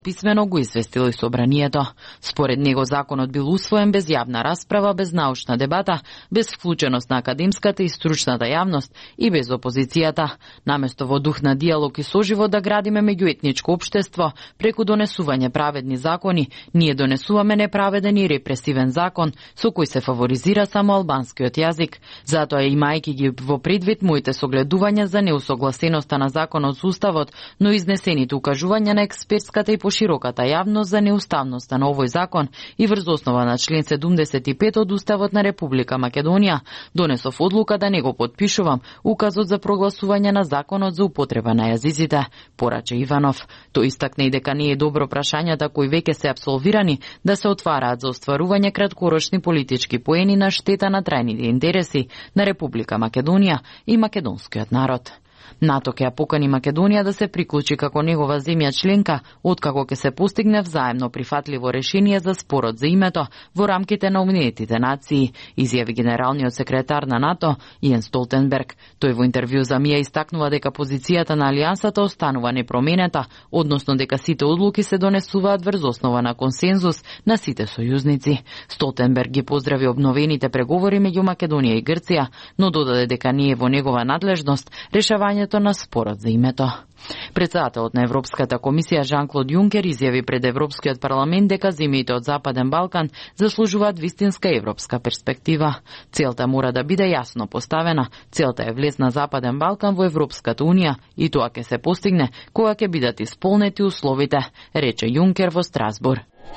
писмено го известило и собранието. Според него законот бил усвоен без јавна расправа, без научна дебата, без вклученост на академската и стручната јавност и без опозицијата. Наместо во дух на диалог и соживот да градиме меѓуетничко општество преку донесување праведни закони, ние донесуваме неправеден и репресивен закон со кој се фаворизира само албанскиот јазик. Затоа имајќи ги во предвид моите согледувања за неусогласеноста на законот со уставот, но изнесените укажувања на експертската и широката јавност за неуставноста на овој закон и врз основа на член 75 од Уставот на Република Македонија, донесов одлука да не го подпишувам указот за прогласување на законот за употреба на јазиците, порача Иванов. Тој истакне и дека не е добро прашањата кои веќе се апсолвирани да се отвараат за остварување краткорочни политички поени на штета на трајните интереси на Република Македонија и македонскиот народ. НАТО ќе ја покани Македонија да се приклучи како негова земја членка, откако ќе се постигне взаемно прифатливо решение за спорот за името во рамките на Обединетите нации, изјави генералниот секретар на НАТО Јенс Столтенберг. Тој во интервју за МИА истакнува дека позицијата на алијансата останува непроминета, односно дека сите одлуки се донесуваат врз основа на консензус на сите сојузници. Столтенберг ги поздрави обновените преговори меѓу Македонија и Грција, но додаде дека не е во негова надлежност решавањето на спорот за името. Председателот на Европската комисија Жан-Клод Јункер изјави пред Европскиот парламент дека земјите од Западен Балкан заслужуваат вистинска европска перспектива. Целта мора да биде јасно поставена. Целта е влез на Западен Балкан во Европската унија и тоа ќе се постигне кога ќе бидат исполнети условите, рече Јункер во Страсбур.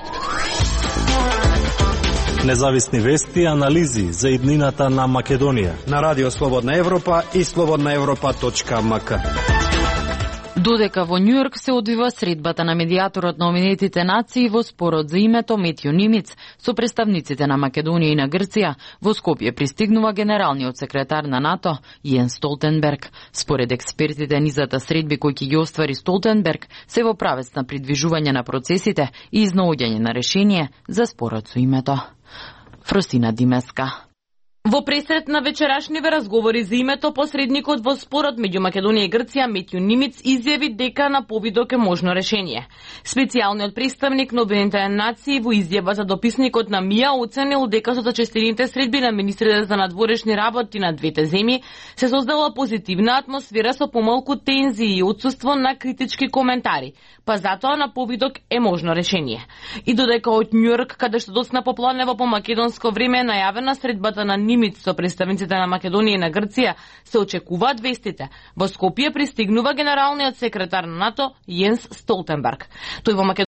Независни вести и анализи за иднината на Македонија на Радио Слободна Европа и slobodnaevropa.mk. Додека во Њујорк се одвива средбата на медијаторот на Обединетите нации во спорот за името Метју Нимиц со представниците на Македонија и на Грција, во Скопје пристигнува генералниот секретар на НАТО Јенс Столтенберг. Според експертите, низата средби кои ќе ги оствари Столтенберг се во правец на придвижување на процесите и изнаоѓање на решение за спорот со името. Фросина Димеска. Во пресрет на вечерашниве разговори за името, посредникот во спорот меѓу Македонија и Грција Метју Нимиц изјави дека на повидок е можно решение. Специјалниот представник на Обединетите нации во изјава за дописникот на МИА оценил дека со зачестените средби на министрите за надворешни работи на двете земји се создала позитивна атмосфера со помалку тензии и отсуство на критички коментари, па затоа на повидок е можно решение. И додека од Њујорк, каде што доцна попланево по македонско време е најавена средбата на Нимиц со представниците на Македонија и на Грција, се очекуваат вестите. Во Скопје пристигнува генералниот секретар на НАТО Јенс Столтенберг. Тој во